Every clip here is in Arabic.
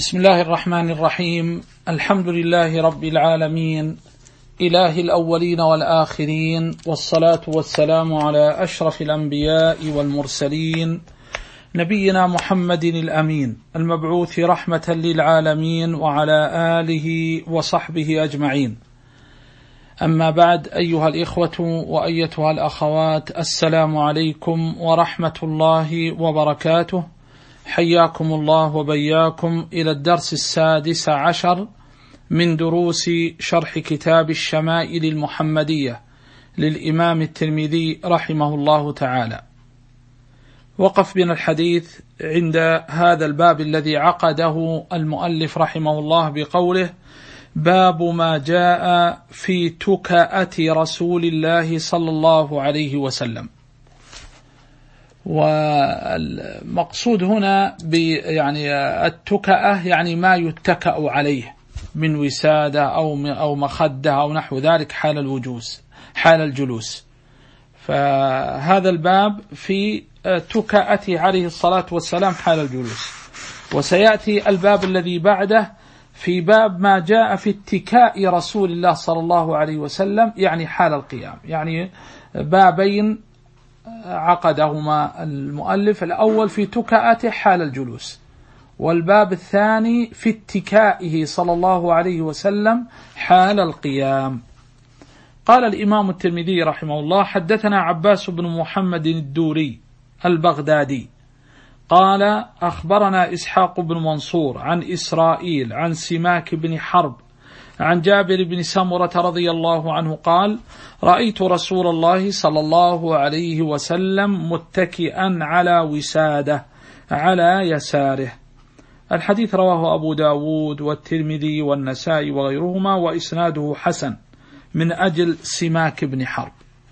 بسم الله الرحمن الرحيم. الحمد لله رب العالمين، إله الأولين والآخرين، والصلاة والسلام على أشرف الأنبياء والمرسلين، نبينا محمد الأمين المبعوث رحمة للعالمين، وعلى آله وصحبه أجمعين. أما بعد، أيها الإخوة وأيتها الأخوات، السلام عليكم ورحمة الله وبركاته. حياكم الله وبياكم إلى الدرس 16 من دروس شرح كتاب الشمائل المحمدية للإمام الترمذي رحمه الله تعالى. وقف بنا الحديث عند هذا الباب الذي عقده المؤلف رحمه الله بقوله: باب ما جاء في تكأة رسول الله صلى الله عليه وسلم. والمقصود هنا يعني التكأة يعني ما يتكأ عليه من وسادة أو مخدة أو نحو ذلك حال الجلوس. فهذا الباب في تكأته عليه الصلاة والسلام حال الجلوس. وسيأتي الباب الذي بعده في باب ما جاء في اتكاء رسول الله صلى الله عليه وسلم، يعني حال القيام. يعني بابين عقدهما المؤلف، الأول في تكأته حال الجلوس، والباب الثاني في اتكائه صلى الله عليه وسلم حال القيام. قال الإمام الترمذي رحمه الله: حدثنا عباس بن محمد الدوري البغدادي قال: أخبرنا إسحاق بن منصور عن إسرائيل عن سماك بن حرب عن جابر بن سمرة رضي الله عنه قال: رأيت رسول الله صلى الله عليه وسلم متكئا على وسادة على يساره. الحديث رواه أبو داود والترمذي والنسائي وغيرهما، وإسناده حسن من أجل سماك بن حرب.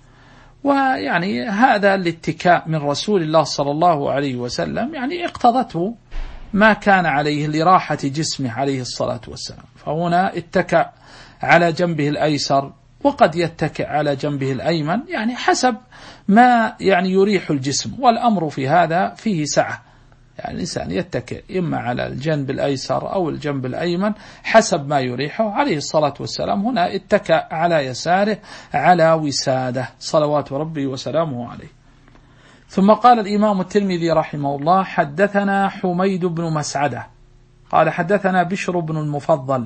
ويعني هذا الاتكاء من رسول الله صلى الله عليه وسلم يعني اقتضته ما كان عليه لراحة جسمه عليه الصلاة والسلام. فهنا اتكأ على جنبه الأيسر، وقد يتكئ على جنبه الأيمن، يعني حسب ما يعني يريح الجسم. والأمر في هذا فيه سعة، يعني الإنسان يتكئ إما على الجنب الأيسر أو الجنب الأيمن حسب ما يريحه. عليه الصلاة والسلام هنا اتكأ على يساره على وسادة صلوات ربي وسلامه عليه. ثم قال الإمام الترمذي رحمه الله: حدثنا حميد بن مسعدة قال حدثنا بشر بن المفضل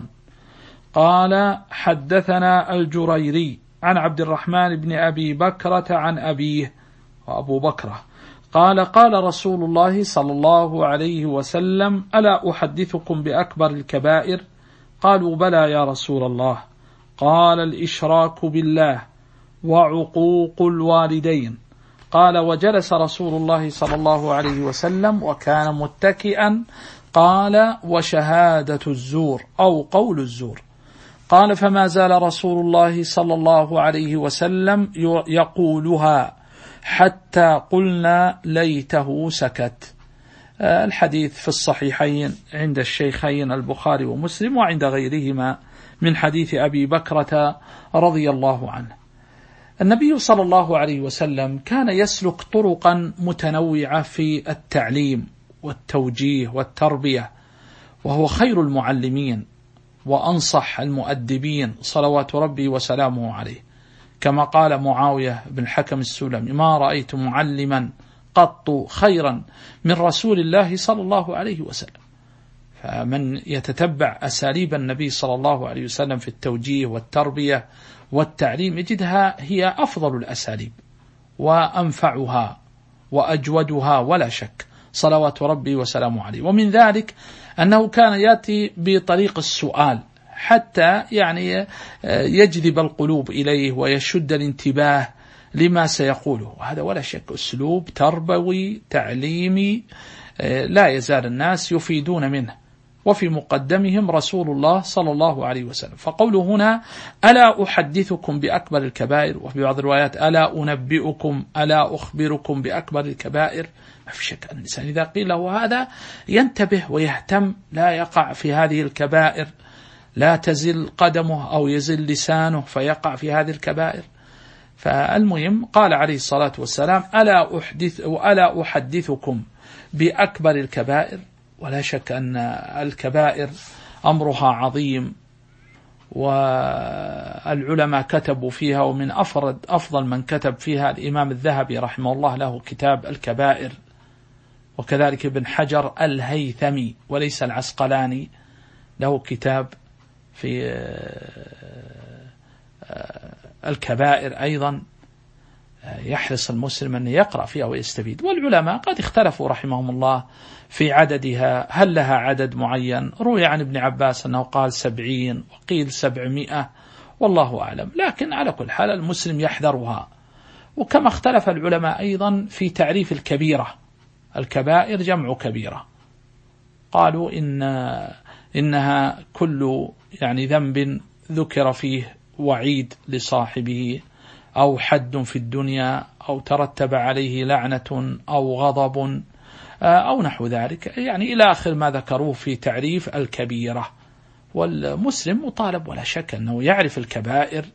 قال حدثنا الجريري عن عبد الرحمن بن أبي بكرة عن أبيه وأبو بكرة قال: قال رسول الله صلى الله عليه وسلم: ألا أحدثكم بأكبر الكبائر؟ قالوا: بلى يا رسول الله. قال: الإشراك بالله وعقوق الوالدين. قال: وجلس رسول الله صلى الله عليه وسلم وكان متكئا. قال: وشهادة الزور أو قول الزور. قال: فما زال رسول الله صلى الله عليه وسلم يقولها حتى قلنا ليته سكت. الحديث في الصحيحين عند الشيخين البخاري ومسلم، وعند غيرهما من حديث أبي بكرة رضي الله عنه. النبي صلى الله عليه وسلم كان يسلك طرقا متنوعة في التعليم والتوجيه والتربية، وهو خير المعلمين وأنصح المؤدبين صلوات ربي وسلامه عليه، كما قال معاوية بن الحكم السلمي: ما رأيت معلما قط خيرا من رسول الله صلى الله عليه وسلم. فمن يتتبع أساليب النبي صلى الله عليه وسلم في التوجيه والتربية والتعليم يجدها هي أفضل الأساليب وأنفعها وأجودها ولا شك، صلوات ربي وسلامه عليه. ومن ذلك أنه كان يأتي بطريق السؤال حتى يعني يجذب القلوب إليه ويشد الانتباه لما سيقوله، وهذا ولا شك أسلوب تربوي تعليمي لا يزال الناس يفيدون منه، وفي مقدمهم رسول الله صلى الله عليه وسلم. فقوله هنا: ألا أحدثكم بأكبر الكبائر، وفي بعض الروايات: ألا أنبئكم ألا أخبركم بأكبر الكبائر. ما في شك أن الإنسان إذا قيل له هذا ينتبه ويهتم، لا يقع في هذه الكبائر، لا تزل قدمه أو يزل لسانه فيقع في هذه الكبائر. فالمهم قال عليه الصلاة والسلام: ألا أحدثكم بأكبر الكبائر. ولا شك أن الكبائر أمرها عظيم، والعلماء كتبوا فيها، ومن أفضل من كتب فيها الإمام الذهبي رحمه الله، له كتاب الكبائر، وكذلك ابن حجر الهيثمي وليس العسقلاني له كتاب في الكبائر أيضا، يحرص المسلم أن يقرأ فيها ويستفيد. والعلماء قد اختلفوا رحمهم الله في عددها، هل لها عدد معين؟ روي عن ابن عباس أنه قال 70 وقيل 700، والله أعلم، لكن على كل حال المسلم يحذرها. وكما اختلف العلماء أيضا في تعريف الكبيرة، الكبائر جمع كبيرة، قالوا إنها كل ذنب ذكر فيه وعيد لصاحبه، أو حد في الدنيا، أو ترتب عليه لعنة أو غضب أو نحو ذلك، إلى آخر ما ذكروه في تعريف الكبيرة. والمسلم مطالب ولا شك أنه يعرف الكبائر،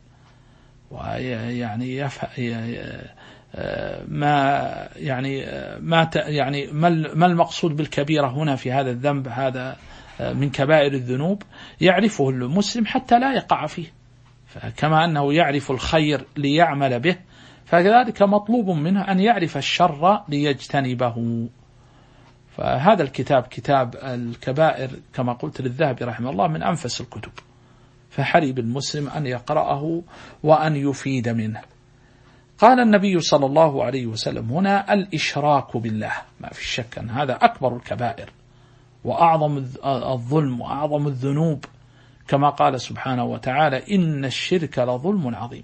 ما المقصود بالكبيرة هنا في هذا الذنب، هذا من كبائر الذنوب، يعرفه المسلم حتى لا يقع فيه. فكما أنه يعرف الخير ليعمل به، فكذلك مطلوب منه أن يعرف الشر ليجتنبه. فهذا الكتاب، كتاب الكبائر، كما قلت للذهبي رحمه الله، من أنفس الكتب، فحري بالمسلم أن يقرأه وأن يفيد منه. قال النبي صلى الله عليه وسلم هنا: الإشراك بالله، ما في شك أن هذا أكبر الكبائر وأعظم الظلم وأعظم الذنوب، كما قال سبحانه وتعالى: إن الشرك لظلم عظيم.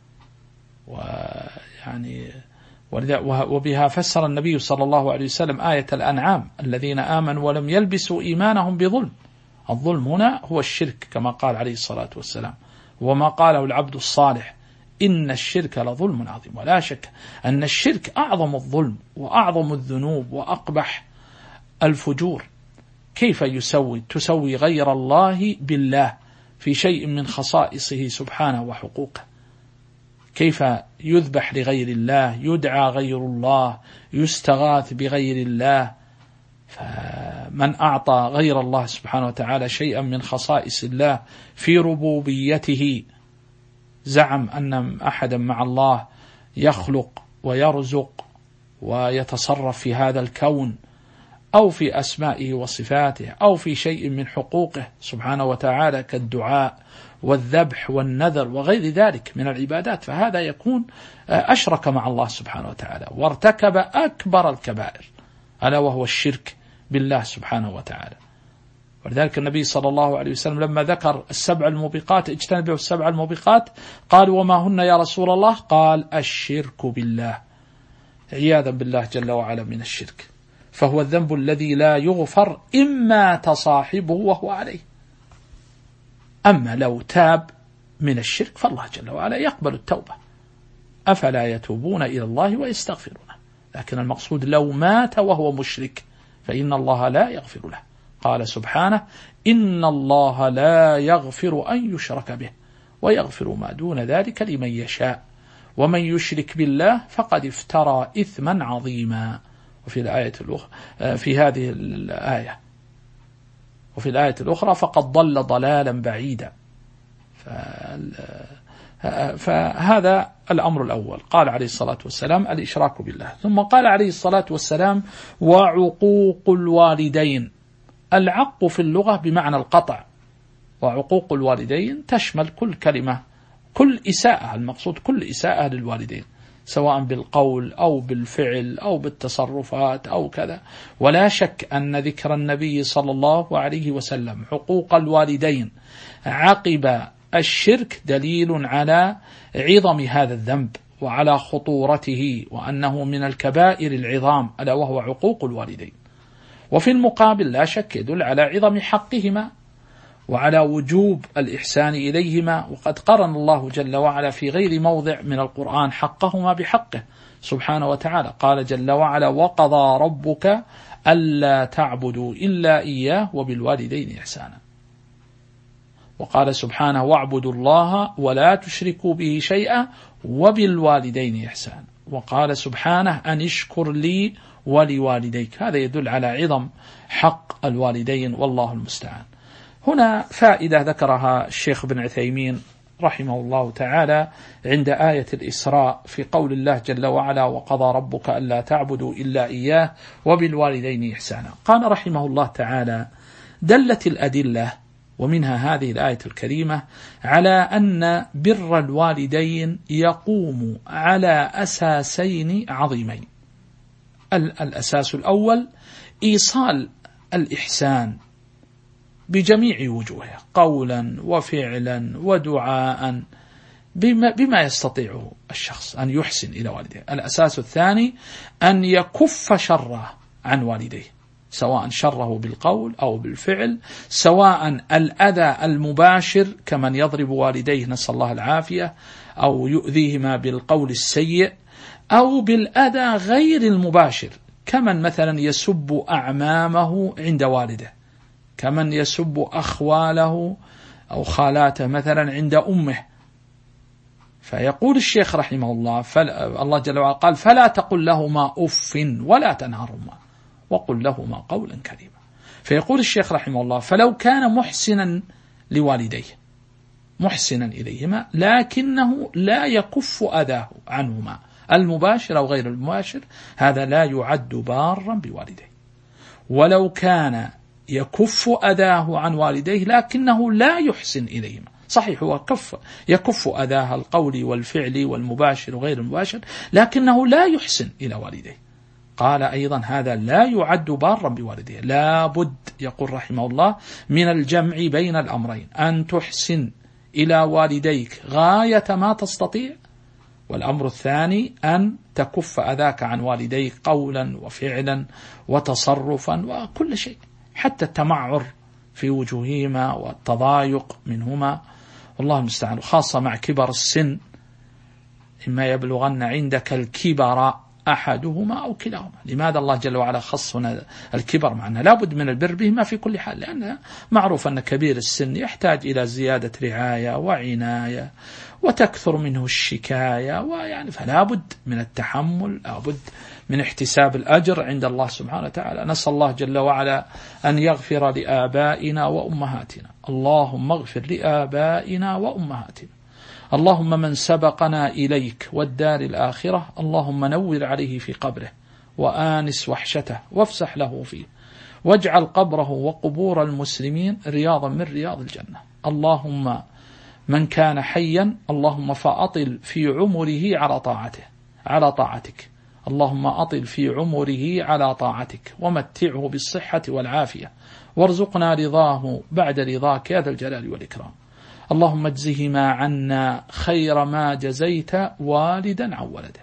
وبها فسر النبي صلى الله عليه وسلم آية الأنعام: الذين آمنوا ولم يلبسوا إيمانهم بظلم. الظلم هنا هو الشرك، كما قال عليه الصلاة والسلام، وما قاله العبد الصالح: إن الشرك لظلم عظيم. ولا شك أن الشرك أعظم الظلم وأعظم الذنوب وأقبح الفجور. كيف تسوي غير الله بالله في شيء من خصائصه سبحانه وحقوقه؟ كيف يذبح لغير الله، يدعى غير الله، يستغاث بغير الله؟ فمن أعطى غير الله سبحانه وتعالى شيئا من خصائص الله في ربوبيته، زعم أن أحدا مع الله يخلق ويرزق ويتصرف في هذا الكون، أو في أسمائه وصفاته، أو في شيء من حقوقه سبحانه وتعالى كالدعاء والذبح والنذر وغير ذلك من العبادات، فهذا يكون أشرك مع الله سبحانه وتعالى وارتكب أكبر الكبائر، ألا وهو الشرك بالله سبحانه وتعالى. ولذلك النبي صلى الله عليه وسلم لما ذكر السبع الموبقات: اجتنبوا السبع الموبقات، قال: وما هن يا رسول الله؟ قال: الشرك بالله، عياذا بالله جل وعلا من الشرك، فهو الذنب الذي لا يغفر إن مات صاحبه وهو عليه. أما لو تاب من الشرك فالله جل وعلا يقبل التوبة، أفلا يتوبون إلى الله ويستغفرونه. لكن المقصود لو مات وهو مشرك فإن الله لا يغفر له. قال سبحانه: إن الله لا يغفر أن يشرك به ويغفر ما دون ذلك لمن يشاء ومن يشرك بالله فقد افترى إثما عظيما. وفي الآية الأخرى في هذه الآية، وفي الآية الأخرى: فقد ضل ضلالا بعيدا. فهذا الأمر الأول. قال عليه الصلاة والسلام: الإشراك بالله. ثم قال عليه الصلاة والسلام: وعقوق الوالدين. العق في اللغة بمعنى القطع، وعقوق الوالدين تشمل كل كلمة، كل إساءة، المقصود كل إساءة للوالدين، سواء بالقول أو بالفعل أو بالتصرفات أو كذا. ولا شك أن ذكر النبي صلى الله عليه وسلم حقوق الوالدين عقب الشرك دليل على عظم هذا الذنب وعلى خطورته، وأنه من الكبائر العظام، ألا وهو عقوق الوالدين. وفي المقابل لا شك يدل على عظم حقهما وعلى وجوب الإحسان إليهما. وقد قرن الله جل وعلا في غير موضع من القرآن حقهما بحقه سبحانه وتعالى. قال جل وعلا: وقضى ربك ألا تعبدوا إلا إياه وبالوالدين إحسانا. وقال سبحانه: واعبدوا الله ولا تشركوا به شيئا وبالوالدين إحسانا. وقال سبحانه: أن اشكر لي ولوالديك. هذا يدل على عظم حق الوالدين والله المستعان. هنا فائدة ذكرها الشيخ بن عثيمين رحمه الله تعالى عند آية الإسراء في قول الله جل وعلا: وقضى ربك ألا تعبدوا إلا إياه وبالوالدين إحسانا. قال رحمه الله تعالى: دلت الأدلة ومنها هذه الآية الكريمة على أن بر الوالدين يقوم على أساسين عظيمين. الأساس الأول إيصال الإحسان بجميع وجوهه، قولا وفعلا ودعاء، بما يستطيعه الشخص أن يحسن إلى والديه. الأساس الثاني أن يكف شره عن والديه، سواء شره بالقول أو بالفعل، سواء الأذى المباشر كمن يضرب والديه نسأل الله العافية أو يؤذيهما بالقول السيء، أو بالأذى غير المباشر كمن مثلا يسب أعمامه عند والده، كمن يسب أخواله أو خالاته مثلا عند أمه. فيقول الشيخ رحمه الله الله جل وعلا قال: فلا تقل لهما أف ولا تنهرهما وقل لهما قولا كريما. فيقول الشيخ رحمه الله: فلو كان محسنا لوالديه محسنا إليهما لكنه لا يكف أذاه عنهما المباشر أو غير المباشر، هذا لا يعد بارا بوالديه. ولو كان يكف أذاه عن والديه لكنه لا يحسن إليهما، صحيح هو يكف أذاه القول والفعل والمباشر وغير المباشر، لكنه لا يحسن إلى والديه، قال أيضا هذا لا يعد بارا بوالديه. لا بد، يقول رحمه الله، من الجمع بين الأمرين: أن تحسن إلى والديك غاية ما تستطيع، والأمر الثاني أن تكف أذاك عن والديك قولا وفعلا وتصرفا وكل شيء، حتى التمعر في وجوههما والتضايق منهما، والله المستعان، خاصة مع كبر السن، إما يبلغن عندك الكبر أحدهما أو كلاهما. لماذا الله جل وعلا خصنا الكبر معنا؟ لا بد من البر بهما في كل حال، لأن معروف أن كبير السن يحتاج إلى زيادة رعاية وعناية وتكثر منه الشكاية، ويعني فلا بد من التحمل، لا بد من احتساب الأجر عند الله سبحانه وتعالى. نسأل الله جل وعلا أن يغفر لآبائنا وأمهاتنا. اللهم اغفر لآبائنا وأمهاتنا. اللهم من سبقنا إليك والدار الآخرة اللهم نور عليه في قبره وآنس وحشته وافسح له فيه، واجعل قبره وقبور المسلمين رياضا من رياض الجنة. اللهم من كان حيا اللهم فأطل في عمره على طاعتك، اللهم أطل في عمره على طاعتك، ومتعه بالصحة والعافية، وارزقنا رضاه بعد رضاك يا ذا الجلال والإكرام. اللهم اجزهما عنا خير ما جزيت والدا عن ولده.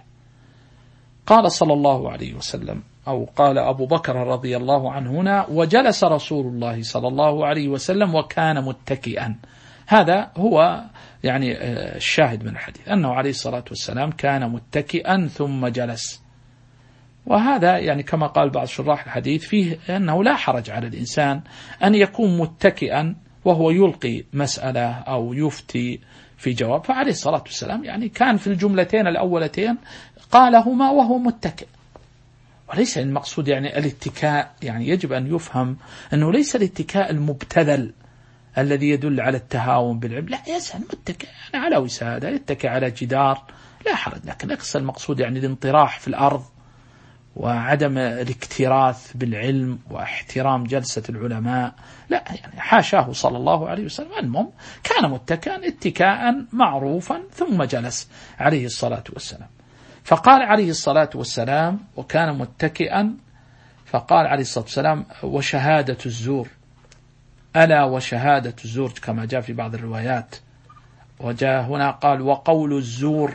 قال صلى الله عليه وسلم، أو قال أبو بكر رضي الله عنه هنا: وجلس رسول الله صلى الله عليه وسلم وكان متكئا. هذا هو يعني الشاهد من الحديث، أنه عليه الصلاة والسلام كان متكئا ثم جلس. وهذا يعني كما قال بعض شراح الحديث فيه أنه لا حرج على الإنسان أن يكون متكئا وهو يلقي مسألة أو يفتي في جواب، فعليه الصلاة والسلام يعني كان في الجملتين الأولتين قالهما وهو متكئ. وليس المقصود يعني الاتكاء، يعني يجب أن يفهم أنه ليس الاتكاء المبتذل الذي يدل على التهاون بالعلم، لا، يسأل متكئ يعني على وسادة، يتكئ على جدار، لا حرج. لكن ليس المقصود يعني الانطراح في الأرض وعدم الاكتراث بالعلم واحترام جلسة العلماء، لا، يعني حاشاه صلى الله عليه وسلم. المهم كان متكئا اتكاء معروفا ثم جلس عليه الصلاة والسلام. فقال عليه الصلاة والسلام: وكان متكئا، فقال عليه الصلاة والسلام: وشهادة الزور، ألا وشهادة الزور، كما جاء في بعض الروايات. وجاء هنا قال: وقول الزور،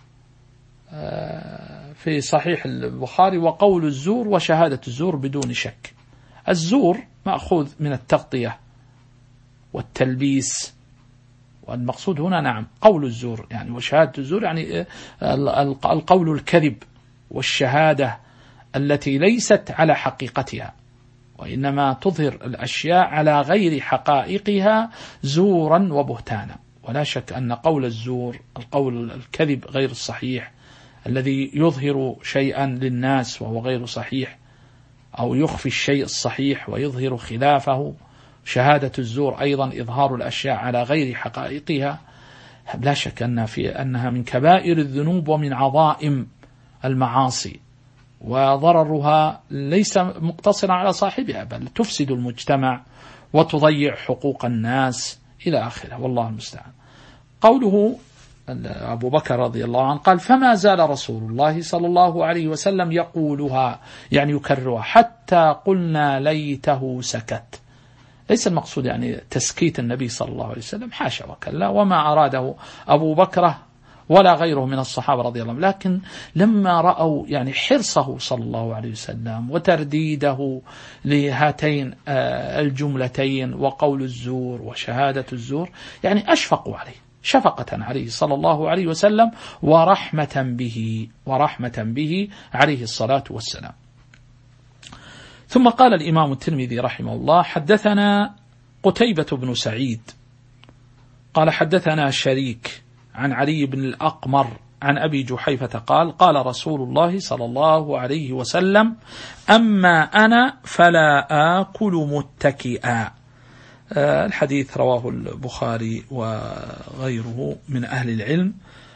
في صحيح البخاري: وقول الزور وشهادة الزور بدون شك. الزور مأخوذ من التغطية والتلبيس، والمقصود هنا نعم قول الزور يعني، وشهادة الزور يعني القول الكذب والشهادة التي ليست على حقيقتها، وإنما تظهر الأشياء على غير حقائقها زورا وبهتانا. ولا شك أن قول الزور، القول الكذب غير الصحيح الذي يظهر شيئا للناس وهو غير صحيح، أو يخفي الشيء الصحيح ويظهر خلافه. شهادة الزور أيضا إظهار الأشياء على غير حقائقها، لا شك أنها من كبائر الذنوب ومن عظائم المعاصي، وضررها ليس مقتصرا على صاحبها، بل تفسد المجتمع وتضيع حقوق الناس إلى آخره، والله المستعان. قوله أبو بكر رضي الله عنه قال: فما زال رسول الله صلى الله عليه وسلم يقولها، يعني يكررها، حتى قلنا ليته سكت. ليس المقصود يعني تسكيت النبي صلى الله عليه وسلم، حاشا وكلا، وما أراده أبو بكر ولا غيره من الصحابة رضي الله عنهم، لكن لما رأوا يعني حرصه صلى الله عليه وسلم وترديده لهاتين الجملتين، وقول الزور وشهادة الزور، يعني أشفقوا عليه شفقة عليه صلى الله عليه وسلم ورحمة به عليه الصلاة والسلام. ثم قال الإمام الترمذي رحمه الله: حدثنا قتيبة بن سعيد قال حدثنا شريك عن علي بن الأقمر عن أبي جحيفة قال: قال رسول الله صلى الله عليه وسلم: أما أنا فلا آكل متكئا. الحديث رواه البخاري وغيره من أهل العلم،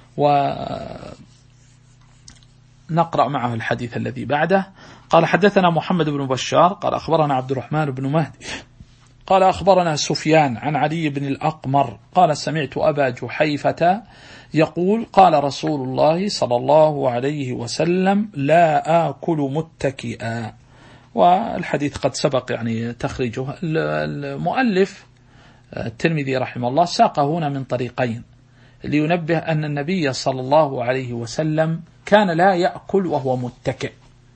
ونقرأ معه الحديث الذي بعده. قال: حدثنا محمد بن بشار قال أخبرنا عبد الرحمن بن مهدي قال أخبرنا سفيان عن علي بن الأقمر قال: سمعت أبا جحيفة يقول: قال رسول الله صلى الله عليه وسلم: لا آكل متكئا. والحديث قد سبق يعني تخريجه. المؤلف الترمذي رحمه الله ساق هنا من طريقين لينبه أن النبي صلى الله عليه وسلم كان لا يأكل وهو متكئ،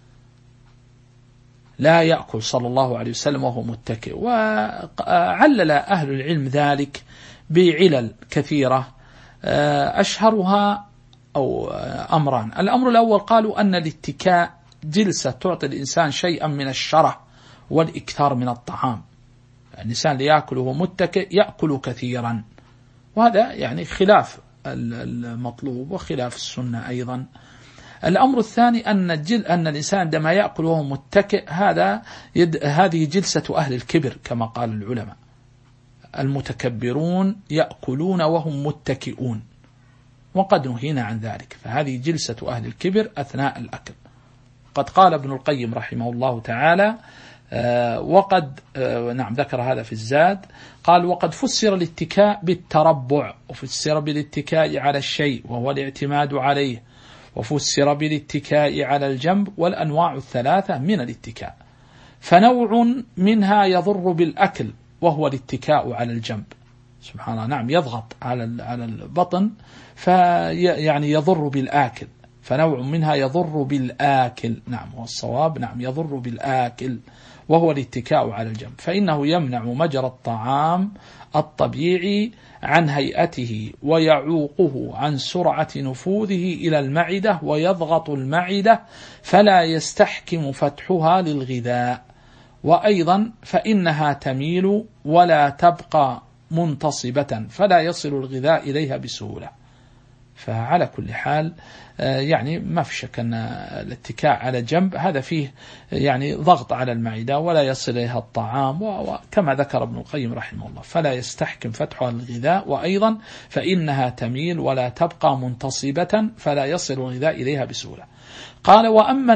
لا يأكل صلى الله عليه وسلم وهو متكئ. وعلل أهل العلم ذلك بعلل كثيرة، أشهرها أو أمران. الأمر الأول قالوا أن الاتكاء جلسة تعطي الإنسان شيئا من الشره والإكثار من الطعام. الإنسان ليأكل وهو متكئ يأكل كثيرا، وهذا يعني خلاف المطلوب وخلاف السنة أيضا. الأمر الثاني أن الإنسان عندما يأكل وهو متكئ هذه جلسة أهل الكبر كما قال العلماء. المتكبرون يأكلون وهم متكئون، وقد نهينا عن ذلك، فهذه جلسة أهل الكبر أثناء الأكل. قد قال ابن القيم رحمه الله تعالى وقد نعم ذكر هذا في الزاد، قال: وقد فسر الاتكاء بالتربع، وفسر بالاتكاء على الشيء وهو الاعتماد عليه، وفسر بالاتكاء على الجنب، والأنواع الثلاثة من الاتكاء. فنوع منها يضر بالأكل وهو الاتكاء على الجنب، سبحان الله، نعم يضغط على البطن فيعني يضر بالآكل. فنوع منها يضر بالآكل، نعم والصواب نعم يضر بالآكل وهو الاتكاء على الجنب، فإنه يمنع مجرى الطعام الطبيعي عن هيئته، ويعوقه عن سرعة نفوذه إلى المعدة، ويضغط المعدة فلا يستحكم فتحها للغذاء. وأيضا فإنها تميل ولا تبقى منتصبة، فلا يصل الغذاء إليها بسهولة. فعلى كل حال يعني ما في شك أن الاتكاء على جنب هذا فيه يعني ضغط على المعدة ولا يصل إليها الطعام، وكما ذكر ابن القيم رحمه الله فلا يستحكم فتحها للغذاء. وأيضا فإنها تميل ولا تبقى منتصبة، فلا يصل الغذاء إليها بسهولة. قال: وأما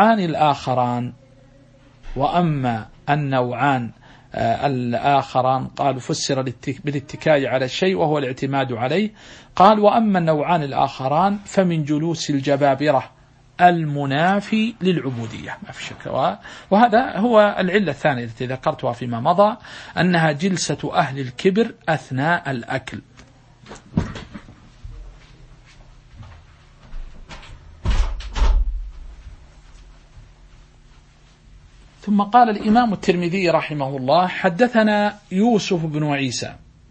النوعان الآخران قالوا فسر بالاتكاء على الشيء وهو الاعتماد عليه. قال: وأما النوعان الآخران فمن جلوس الجبابرة المنافي للعبودية، ما في شك. وهذا هو العلة الثانية التي ذكرتها فيما مضى، أنها جلسة أهل الكبر أثناء الأكل. ثم قال الإمام الترمذي رحمه الله: حدثنا يوسف بن عيسى،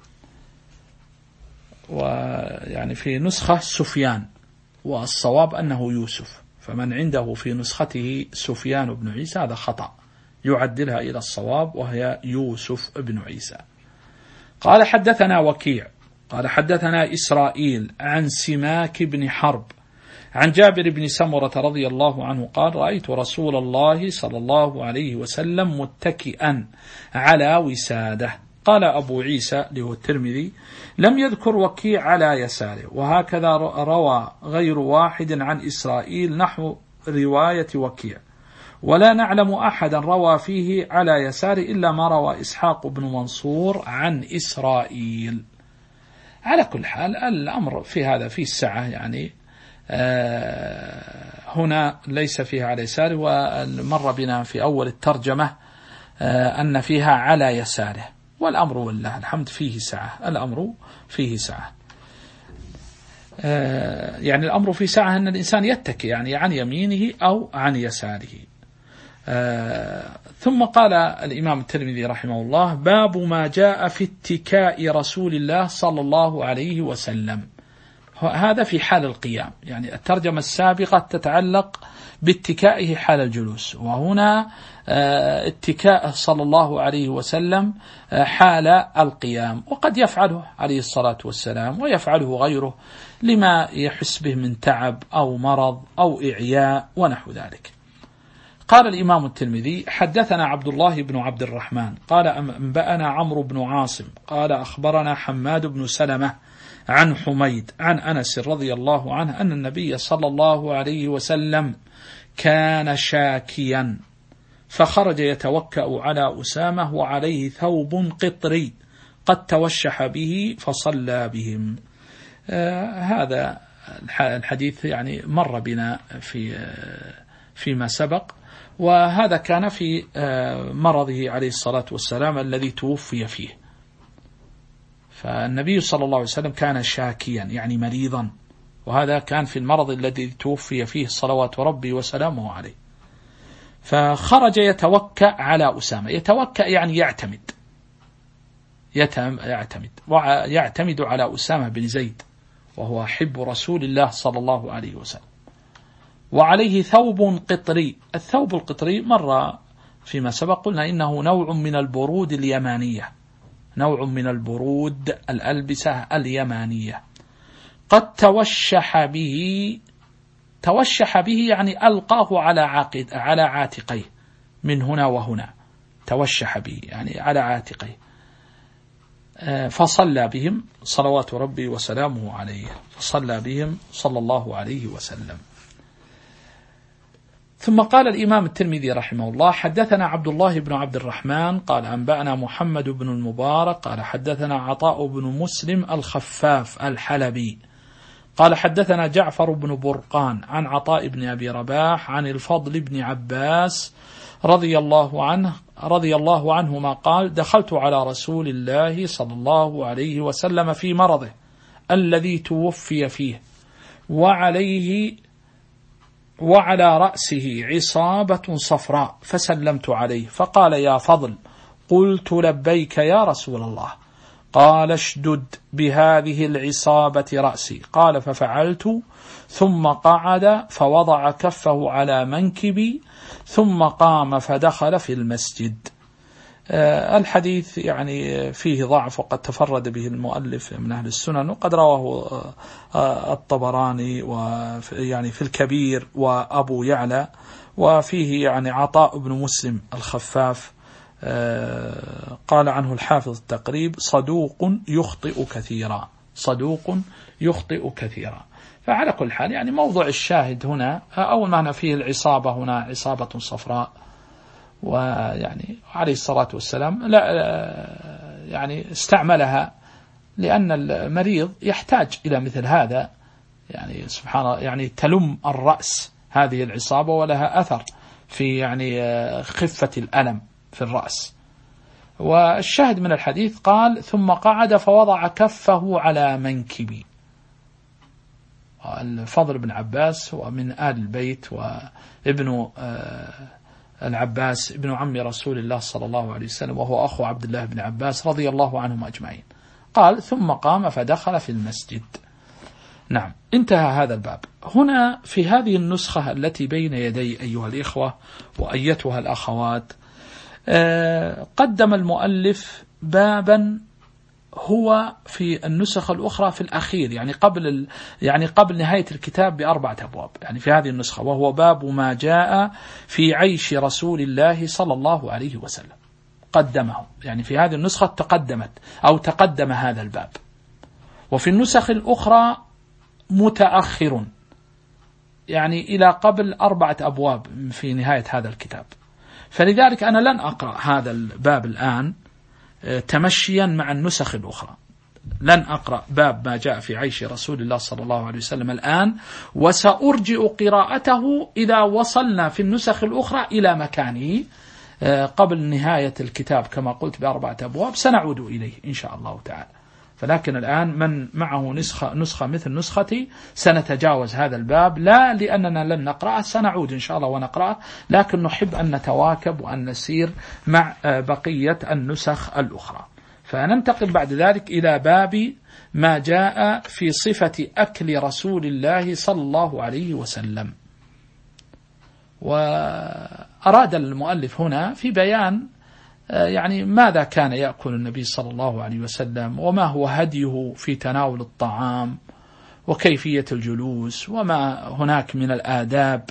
ويعني في نسخة سفيان، والصواب أنه يوسف، فمن عنده في نسخته سفيان بن عيسى هذا خطأ، يعدلها إلى الصواب وهي يوسف بن عيسى. قال: حدثنا وكيع قال حدثنا إسرائيل عن سماك بن حرب عن جابر بن سمرة رضي الله عنه قال رأيت رسول الله صلى الله عليه وسلم متكئا على وساده. قال أبو عيسى له الترمذي لم يذكر وكيع على يساره، وهكذا روى غير واحد عن إسرائيل نحو رواية وكيع، ولا نعلم أحدا روى فيه على يساره إلا ما روى إسحاق بن منصور عن إسرائيل. على كل حال الأمر في هذا فيه السعة، يعني هنا ليس فيها على يساره، ومر بنا في أول الترجمة أن فيها على يساره، والأمر والله الحمد فيه سعة، الأمر فيه سعة. يعني الأمر فيه سعة أن الإنسان يتكي يعني عن يمينه أو عن يساره. ثم قال الإمام الترمذي رحمه الله باب ما جاء في اتكاء رسول الله صلى الله عليه وسلم. هذا في حال القيام، يعني الترجمة السابقة تتعلق باتكائه حال الجلوس، وهنا اتكاءه صلى الله عليه وسلم حال القيام، وقد يفعله عليه الصلاة والسلام ويفعله غيره لما يحس به من تعب أو مرض أو إعياء ونحو ذلك. قال الإمام الترمذي حدثنا عبد الله بن عبد الرحمن قال أنبأنا عمرو بن عاصم قال أخبرنا حماد بن سلمة عن حميد عن أنس رضي الله عنه أن النبي صلى الله عليه وسلم كان شاكيا فخرج يتوكأ على أسامة وعليه ثوب قطري قد توشح به فصلى بهم. هذا الحديث يعني مر بنا فيما سبق، وهذا كان في مرضه عليه الصلاة والسلام الذي توفي فيه. فالنبي صلى الله عليه وسلم كان شاكيا يعني مريضا، وهذا كان في المرض الذي توفي فيه صلوات ربي وسلامه عليه. فخرج يتوكأ على أسامة، يتوكأ يعني يعتمد على أسامة بن زيد، وهو حب رسول الله صلى الله عليه وسلم، وعليه ثوب قطري. الثوب القطري مر فيما سبق قلنا إنه نوع من البرود اليمانية، نوع من البرود الألبسة اليمانية. قد توشح به يعني ألقاه على عاتقيه من هنا وهنا، توشح به يعني على عاتقيه. فصلى بهم صلوات ربي وسلامه عليه، فصلى بهم صلى الله عليه وسلم. ثم قال الإمام الترمذي رحمه الله حدثنا عبد الله بن عبد الرحمن قال أنبأنا محمد بن المبارك قال حدثنا عطاء بن مسلم الخفاف الحلبي قال حدثنا جعفر بن برقان عن عطاء بن أبي رباح عن الفضل بن عباس رضي الله عنهما قال دخلت على رسول الله صلى الله عليه وسلم في مرضه الذي توفي فيه، وعلى رأسه عصابة صفراء، فسلمت عليه فقال يا فضل، قلت لبيك يا رسول الله. قال اشدد بهذه العصابة رأسي. قال ففعلت، ثم قعد فوضع كفه على منكبي ثم قام فدخل في المسجد. الحديث يعني فيه ضعف، وقد تفرد به المؤلف من أهل السنن، وقد رواه الطبراني يعني في الكبير وأبو يعلى، وفيه يعني عطاء بن مسلم الخفاف قال عنه الحافظ التقريب صدوق يخطئ كثيرا. فعلى كل حال يعني موضوع الشاهد هنا أول معنى فيه العصابة، هنا عصابة صفراء، ويعني عليه الصلاة والسلام لا يعني استعملها لأن المريض يحتاج إلى مثل هذا، يعني سبحان الله يعني تلم الرأس هذه العصابة ولها أثر في يعني خفة الألم في الرأس. والشاهد من الحديث قال ثم قعد فوضع كفه على منكبي. الفضل بن عباس هو من آل البيت، وابن العباس ابن عم رسول الله صلى الله عليه وسلم، وهو أخو عبد الله بن عباس رضي الله عنهم أجمعين. قال ثم قام فدخل في المسجد. نعم، انتهى هذا الباب. هنا في هذه النسخة التي بين يدي أيها الإخوة وأيتها الأخوات قدم المؤلف بابا هو في النسخ الأخرى في الأخير، يعني قبل نهاية الكتاب ب4 أبواب، يعني في هذه النسخة، وهو باب ما جاء في عيش رسول الله صلى الله عليه وسلم، قدمه، يعني في هذه النسخة تقدم هذا الباب. وفي النسخ الأخرى متأخر، يعني إلى قبل 4 أبواب في نهاية هذا الكتاب. فلذلك أنا لن أقرأ هذا الباب الآن تمشيا مع النسخ الأخرى، لن أقرأ باب ما جاء في عيش رسول الله صلى الله عليه وسلم الآن، وسأرجئ قراءته إذا وصلنا في النسخ الأخرى إلى مكانه قبل نهاية الكتاب كما قلت ب4 أبواب، سنعود إليه إن شاء الله تعالى. فلكن الآن من معه نسخة مثل نسختي سنتجاوز هذا الباب، لا لأننا لن نقرأه، سنعود إن شاء الله ونقرأه، لكن نحب أن نتواكب وأن نسير مع بقية النسخ الأخرى. فننتقل بعد ذلك إلى باب ما جاء في صفة أكل رسول الله صلى الله عليه وسلم. وأراد المؤلف هنا في بيان يعني ماذا كان يأكل النبي صلى الله عليه وسلم، وما هو هديه في تناول الطعام، وكيفية الجلوس، وما هناك من الآداب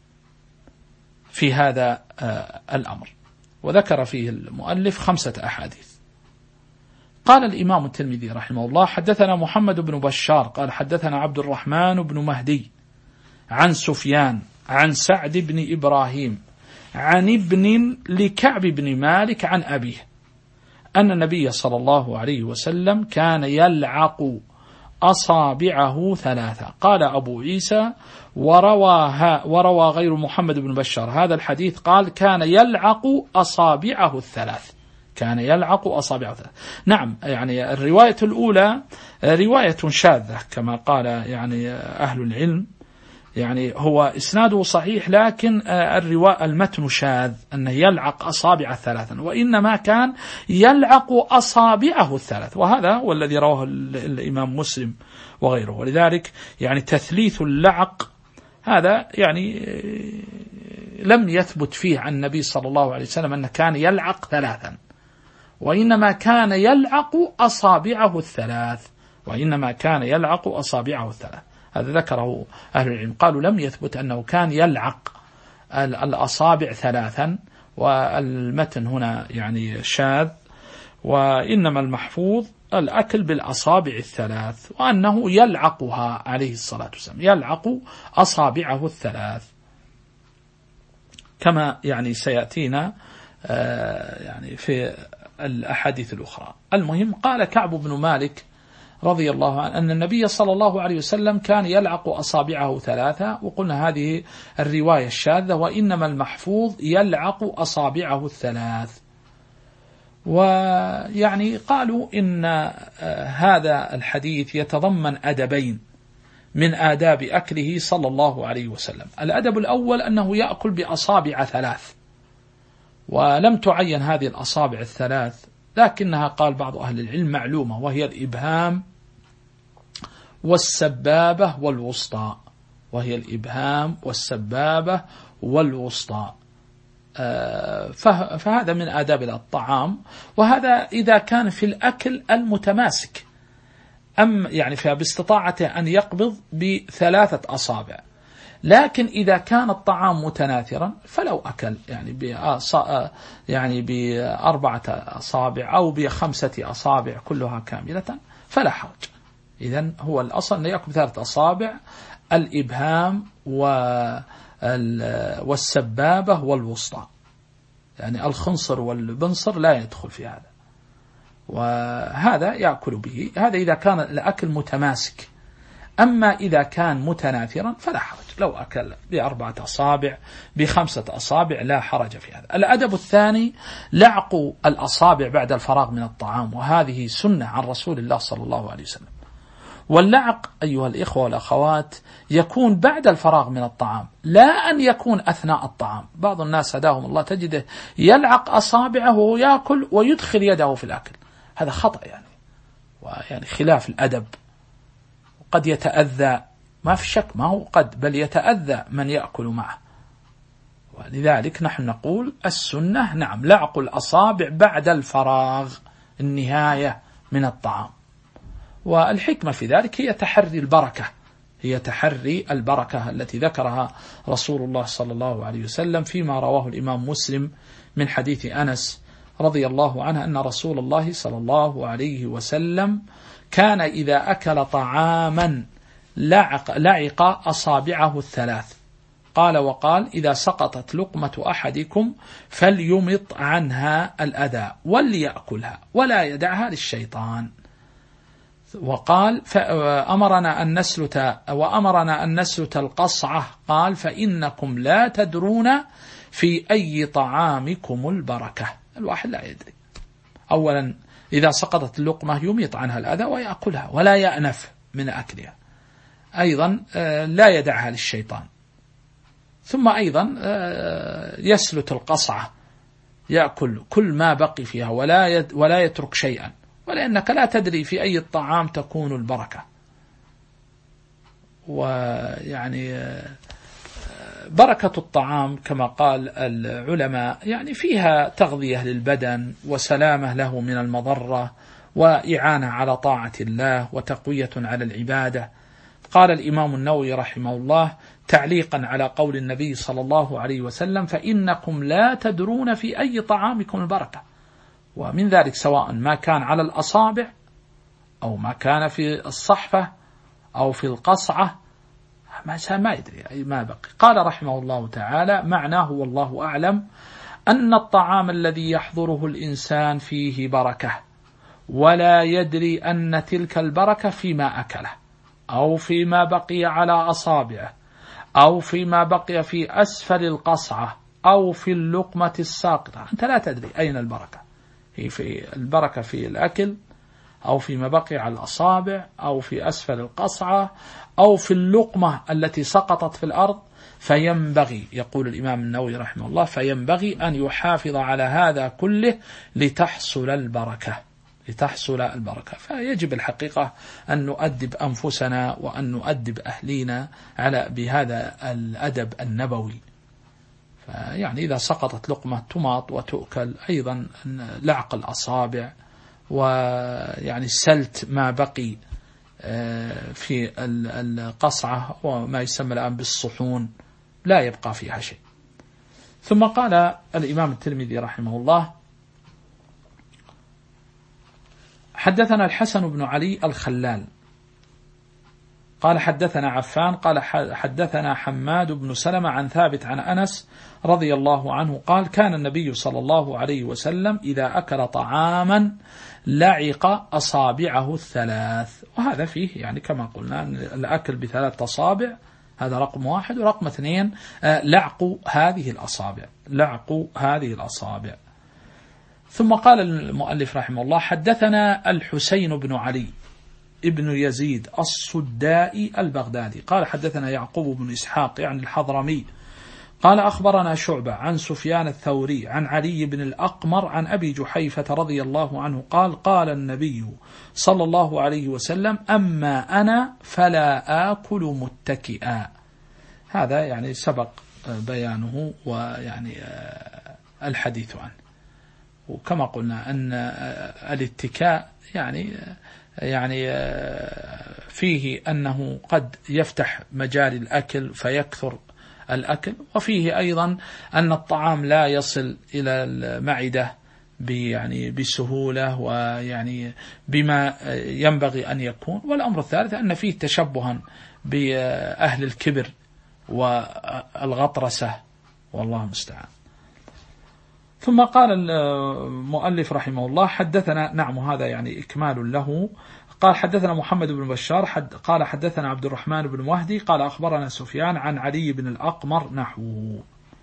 في هذا الأمر. وذكر فيه المؤلف 5 أحاديث. قال الإمام الترمذي رحمه الله: حدثنا محمد بن بشار قال حدثنا عبد الرحمن بن مهدي عن سفيان عن سعد بن إبراهيم عن ابن لكعب بن مالك عن أبيه أن النبي صلى الله عليه وسلم كان يلعق أصابعه 3. قال أبو عيسى: وروى غير محمد بن بشار هذا الحديث قال كان يلعق أصابعه 3. كان يلعق أصابعه 3. نعم، يعني الرواية الأولى رواية شاذة كما قال يعني أهل العلم، يعني هو إسناده صحيح، لكن المتن شاذ، أنه يلعق أصابع 3، وإنما كان يلعق أصابعه 3، وهذا هو الذي رواه الإمام مسلم وغيره. ولذلك يعني تثليث اللعق هذا يعني لم يثبت فيه عن النبي صلى الله عليه وسلم أنه كان يلعق 3، وإنما كان يلعق أصابعه 3، وإنما كان يلعق أصابعه 3. هذا ذكره أهل العلم، قالوا لم يثبت أنه كان يلعق الأصابع 3، والمتن هنا يعني شاذ، وإنما المحفوظ الأكل بالأصابع 3، وأنه يلعقها عليه الصلاة والسلام، يلعق أصابعه 3 كما يعني سيأتينا يعني في الأحاديث الأخرى. المهم، قال كعب بن مالك رضي الله عنه أن النبي صلى الله عليه وسلم كان يلعق أصابعه 3، وقلنا هذه الرواية الشاذة، وإنما المحفوظ يلعق أصابعه 3. ويعني قالوا إن هذا الحديث يتضمن أدبين من آداب أكله صلى الله عليه وسلم. الأدب الأول أنه يأكل بأصابع 3، ولم تعين هذه الأصابع 3، لكنها قال بعض أهل العلم معلومة، وهي الإبهام والسبابة والوسطى، وهي الإبهام والسبابة والوسطى. فهذا من آداب الطعام، وهذا إذا كان في الأكل المتماسك، يعني باستطاعته أن يقبض ب3 أصابع. لكن إذا كان الطعام متناثرا فلو أكل يعني ب4 أصابع أو ب5 أصابع كلها كاملة فلا حرج. إذن هو الأصل أن يأكل ب3 أصابع، الإبهام والسبابة والوسطى، يعني الخنصر والبنصر لا يدخل في هذا، وهذا يأكل به. هذا إذا كان الأكل متماسك. أما إذا كان متناثرا فلا حرج، لو أكل ب4 أصابع ب5 أصابع لا حرج في هذا. الأدب الثاني لعق الأصابع بعد الفراغ من الطعام، وهذه سنة عن رسول الله صلى الله عليه وسلم. واللعق أيها الإخوة والأخوات يكون بعد الفراغ من الطعام، لا أن يكون أثناء الطعام. بعض الناس هداهم الله تجده يلعق أصابعه ويأكل ويدخل يده في الأكل، هذا خطأ ويعني خلاف الأدب، قد يتأذى، ما في شك، ما هو قد بل يتأذى من يأكل معه. ولذلك نحن نقول السنة نعم لعق الأصابع بعد الفراغ، النهاية من الطعام. والحكمة في ذلك هي تحري البركة، هي تحري البركة التي ذكرها رسول الله صلى الله عليه وسلم فيما رواه الإمام مسلم من حديث أنس رضي الله عنه أن رسول الله صلى الله عليه وسلم كان إذا أكل طعاما لعق أصابعه الثلاث، قال وقال إذا سقطت لقمة أحدكم فليمط عنها الأذى وليأكلها ولا يدعها للشيطان. وقال وأمرنا أن نسلت القصعة، قال فإنكم لا تدرون في أي طعامكم البركة. الواحد لا يدري. أولا إذا سقطت اللقمة يميط عنها الأذى ويأكلها ولا يأنف من أكلها، أيضا لا يدعها للشيطان، ثم أيضا يسلت القصعة، يأكل كل ما بقي فيها ولا يترك شيئا، ولأنك لا تدري في أي الطعام تكون البركة. ويعني بركة الطعام كما قال العلماء يعني فيها تغذية للبدن وسلامة له من المضرة وإعانة على طاعة الله وتقوية على العبادة. قال الإمام النووي رحمه الله تعليقا على قول النبي صلى الله عليه وسلم فإنكم لا تدرون في أي طعامكم البركة، ومن ذلك سواء ما كان على الأصابع أو ما كان في الصحفة أو في القصعة، ما يدري أي ما بقي. قال رحمه الله تعالى معناه والله أعلم أن الطعام الذي يحضره الإنسان فيه بركة ولا يدري أن تلك البركة فيما أكله أو فيما بقي على أصابعه أو فيما بقي في أسفل القصعة أو في اللقمة الساقطة. أنت لا تدري أين البركة، هي في البركة في الأكل أو فيما بقي على الأصابع أو في أسفل القصعة أو في اللقمة التي سقطت في الأرض. فينبغي، يقول الإمام النووي رحمه الله، فينبغي أن يحافظ على هذا كله لتحصل البركة. فيجب الحقيقة أن نؤدب أنفسنا وأن نؤدب أهلينا بهذا الأدب النبوي. يعني إذا سقطت لقمة تماط وتؤكل، أيضا لعق الأصابع، ويعني سلت ما بقي في القصعة وما يسمى الآن بالصحون لا يبقى فيها شيء. ثم قال الإمام الترمذي رحمه الله حدثنا الحسن بن علي الخلال قال حدثنا عفان قال حدثنا حماد بن سلمة عن ثابت عن أنس رضي الله عنه قال كان النبي صلى الله عليه وسلم إذا أكل طعاما لعق أصابعه الثلاث. وهذا فيه يعني كما قلنا الأكل بثلاث أصابع، هذا رقم واحد. ورقم اثنين لعق هذه الأصابع. ثم قال المؤلف رحمه الله حدثنا الحسين بن علي ابن يزيد الصدائي البغدادي قال حدثنا يعقوب بن إسحاق يعني الحضرمي قال أخبرنا شعبة عن سفيان الثوري عن علي بن الأقمر عن أبي جحيفة رضي الله عنه قال قال النبي صلى الله عليه وسلم أما أنا فلا آكل متكئا. هذا يعني سبق بيانه ويعني الحديث عنه. وكما قلنا أن الاتكاء يعني فيه أنه قد يفتح مجال الأكل فيكثر الأكل، وفيه أيضا أن الطعام لا يصل إلى المعدة بسهولة ويعني بما ينبغي أن يكون. والأمر الثالث أن فيه تشبها بأهل الكبر والغطرسة والله المستعان. ثم قال المؤلف رحمه الله حدثنا، نعم هذا يعني إكمال له، قال حدثنا محمد بن بشار قال حدثنا عبد الرحمن بن مهدي قال أخبرنا سفيان عن علي بن الأقمر نحوه.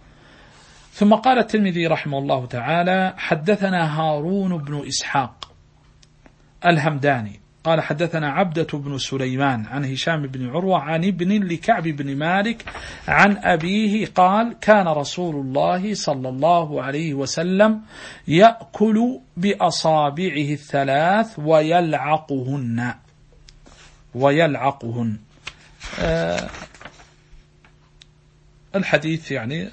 ثم قال الترمذي رحمه الله تعالى حدثنا هارون بن إسحاق الهمداني قال حدثنا عبدة بن سليمان عن هشام بن عروة عن ابن لكعب بن مالك عن أبيه قال كان رسول الله صلى الله عليه وسلم يأكل بأصابعه الثلاث ويلعقهن. الحديث يعني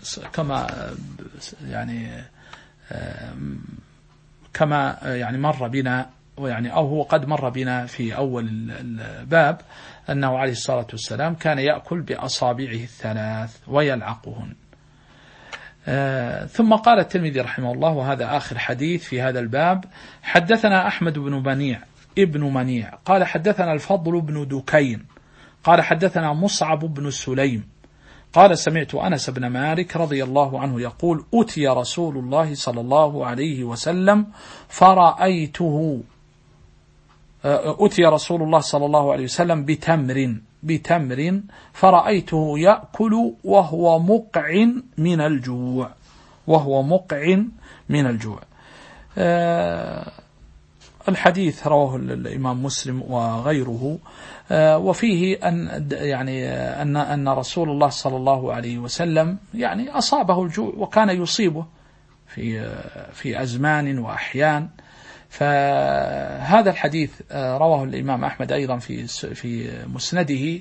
كما يعني مر بنا يعني أو هو قد مر بنا في أول الباب أنه عليه الصلاة والسلام كان يأكل بأصابعه الثلاث ويلعقهن. ثم قال الترمذي رحمه الله، وهذا آخر حديث في هذا الباب: حدثنا أحمد بن منيع قال حدثنا الفضل بن دكين قال حدثنا مصعب بن سليم قال سمعت أنس بن مالك رضي الله عنه يقول: أتي رسول الله صلى الله عليه وسلم بتمر فرأيته يأكل وهو مقع من الجوع. الحديث رواه الإمام مسلم وغيره، وفيه أن رسول الله صلى الله عليه وسلم يعني أصابه الجوع، وكان يصيبه في أزمان وأحيان. فهذا الحديث رواه الإمام أحمد أيضا في مسنده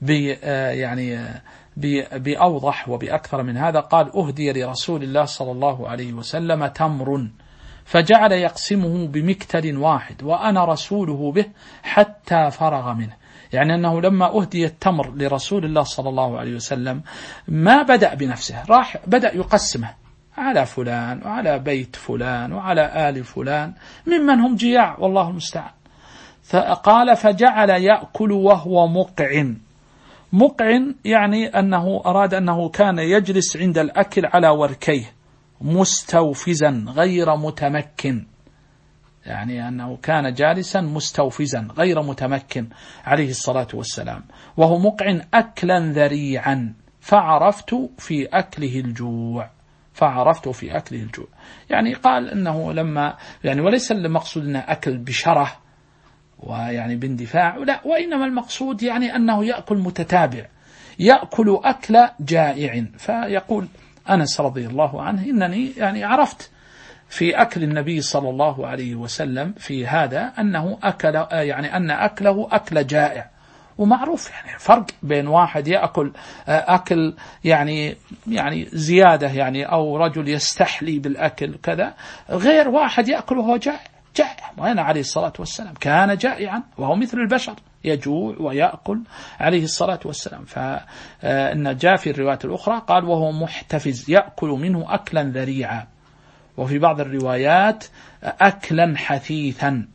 بأوضح وبأكثر من هذا. قال: أهدي لرسول الله صلى الله عليه وسلم تمر فجعل يقسمه بمكتل واحد وأنا رسوله به حتى فرغ منه. يعني أنه لما أهدي التمر لرسول الله صلى الله عليه وسلم ما بدأ بنفسه، راح بدأ يقسمه على فلان وعلى بيت فلان وعلى آل فلان ممن هم جياع والله المستعان. فقال: فجعل يأكل وهو مقع، يعني أنه أراد أنه كان يجلس عند الأكل على وركيه مستوفزا غير متمكن، يعني أنه كان جالسا مستوفزا غير متمكن عليه الصلاة والسلام، وهو مقع أكلا ذريعا فعرفت في أكله الجوع. يعني قال أنه لما وليس المقصود أنه أكل بشره ويعني باندفاع، لا، وإنما المقصود أنه يأكل متتابع، يأكل أكل جائع. فيقول أنس رضي الله عنه: إنني عرفت في أكل النبي صلى الله عليه وسلم في هذا أنه أكل أن أكله أكل جائع. ومعروف فرق بين واحد يأكل أكل زيادة أو رجل يستحلي بالأكل كذا، غير واحد يأكل وهو جائع. وأنا عليه الصلاة والسلام كان جائعا وهو مثل البشر يجوع ويأكل عليه الصلاة والسلام. فإن جاء في الروايات الأخرى قال: وهو محتفز يأكل منه أكلا ذريعا، وفي بعض الروايات أكلا حثيثا.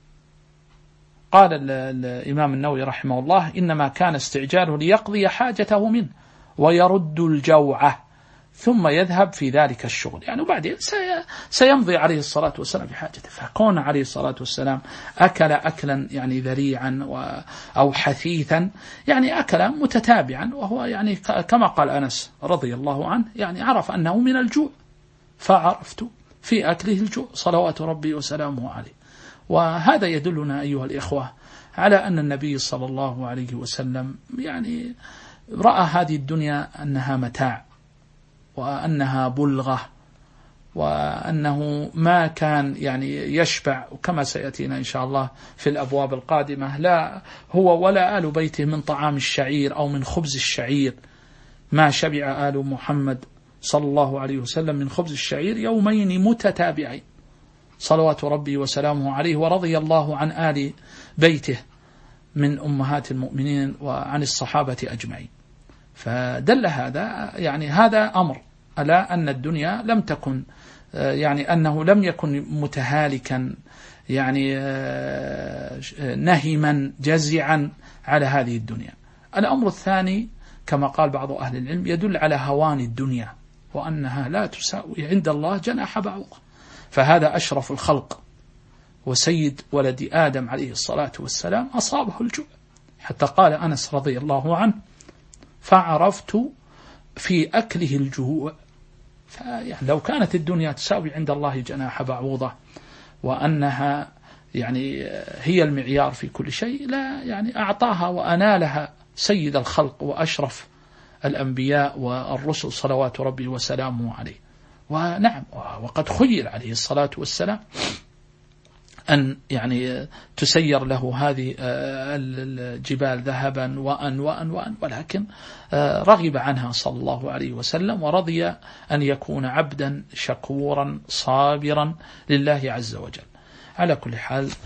قال الإمام النووي رحمه الله: إنما كان استعجاله ليقضي حاجته منه ويرد الجوعة ثم يذهب في ذلك الشغل، وبعدين سيمضي عليه الصلاة والسلام في حاجته. فكون عليه الصلاة والسلام أكل أكلا ذريعا أو حثيثا، أكل متتابعا، وهو كما قال أنس رضي الله عنه عرف أنه من الجوع، فعرفت في أكله الجوع صلوات ربي وسلامه عليه. وهذا يدلنا أيها الإخوة على أن النبي صلى الله عليه وسلم رأى هذه الدنيا أنها متاع وأنها بلغة، وأنه ما كان يشبع، وكما سيأتينا إن شاء الله في الأبواب القادمة، لا هو ولا آل بيته من طعام الشعير أو من خبز الشعير. ما شبع آل محمد صلى الله عليه وسلم من خبز الشعير يومين متتابعين صلوات ربي وسلامه عليه، ورضي الله عن آل بيته من أمهات المؤمنين وعن الصحابة أجمعين. فدل هذا هذا أمر على أن الدنيا لم تكن أنه لم يكن متهالكا نهما جزعا على هذه الدنيا. الأمر الثاني كما قال بعض أهل العلم يدل على هوان الدنيا، وأنها لا تساوي عند الله جناح بعوضة. فهذا أشرف الخلق وسيد ولد آدم عليه الصلاة والسلام أصابه الجوع، حتى قال أنس رضي الله عنه: فعرفت في أكله الجوع. لو كانت الدنيا تساوي عند الله جناح بعوضة وأنها هي المعيار في كل شيء، لا أعطاها وأنالها سيد الخلق وأشرف الأنبياء والرسل صلوات ربي وسلامه عليه. ونعم، وقد خير عليه الصلاة والسلام أن تسير له هذه الجبال ذهبا وأن، ولكن رغب عنها صلى الله عليه وسلم، ورضي أن يكون عبدا شكورا صابرا لله عز وجل. على كل حال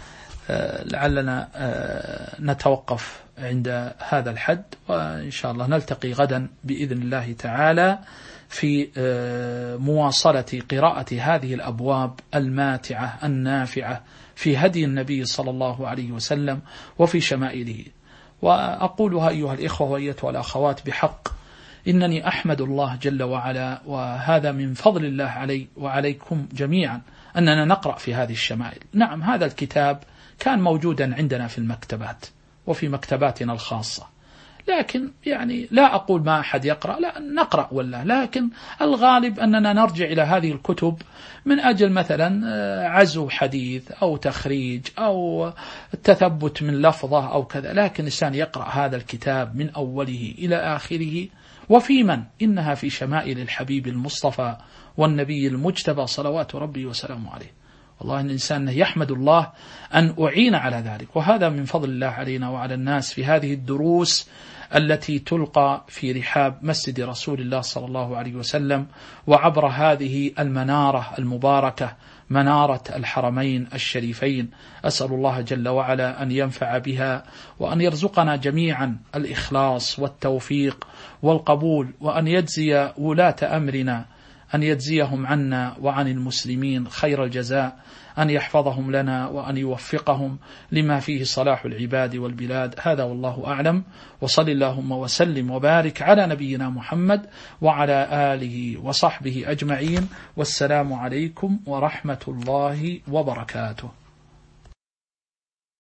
لعلنا نتوقف عند هذا الحد، وإن شاء الله نلتقي غدا بإذن الله تعالى في مواصلة قراءة هذه الأبواب الماتعة النافعة في هدي النبي صلى الله عليه وسلم وفي شمائله. وأقولها أيها الإخوة وأيتها الأخوات بحق، إنني أحمد الله جل وعلا، وهذا من فضل الله علي وعليكم جميعا، أننا نقرأ في هذه الشمائل. نعم، هذا الكتاب كان موجودا عندنا في المكتبات وفي مكتباتنا الخاصة، لكن يعني لا أقول ما أحد يقرأ، لا نقرأ ولا، لكن الغالب أننا نرجع إلى هذه الكتب من أجل مثلا عزو حديث أو تخريج أو التثبت من لفظة أو كذا، لكن الإنسان يقرأ هذا الكتاب من أوله إلى آخره. وفي من إنها في شمائل الحبيب المصطفى والنبي المجتبى صلوات ربي وسلامه عليه. والله الإنسان يحمد الله أن أعين على ذلك، وهذا من فضل الله علينا وعلى الناس في هذه الدروس التي تلقى في رحاب مسجد رسول الله صلى الله عليه وسلم، وعبر هذه المنارة المباركة، منارة الحرمين الشريفين. أسأل الله جل وعلا أن ينفع بها، وأن يرزقنا جميعا الإخلاص والتوفيق والقبول، وأن يجزي ولاة أمرنا، أن يجزيهم عنا وعن المسلمين خير الجزاء، أن يحفظهم لنا وأن يوفقهم لما فيه صلاح العباد والبلاد. هذا والله أعلم، وصل اللهم وسلم وبارك على نبينا محمد وعلى آله وصحبه أجمعين، والسلام عليكم ورحمة الله وبركاته.